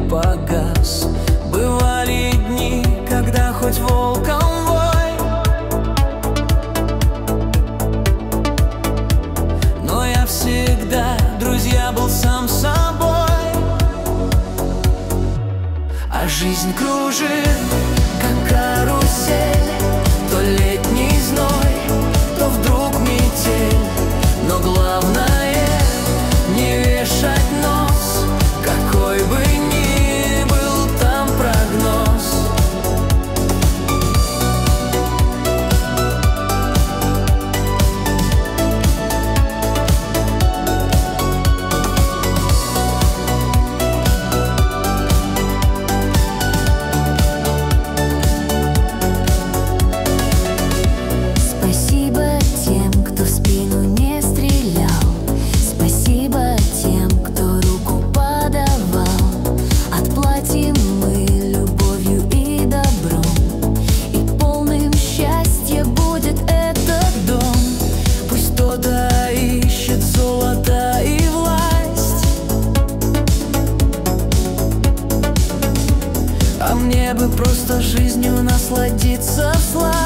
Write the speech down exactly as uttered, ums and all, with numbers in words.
погас. Бывали дни, когда хоть волком вой, но я всегда, друзья, был сам собой. А жизнь кружит, как карусель, то летний зной, то вдруг метель. Но главное не вешать нос, какой бы ни был там прогноз. Спасибо тем, кто в спину не стрелял. Спасибо тем, кто руку подавал. Отплатим мы любовью и добром, и полным счастья будет этот дом. Пусть кто-то ищет золото и власть, а мне бы просто жизнью насладиться всласть.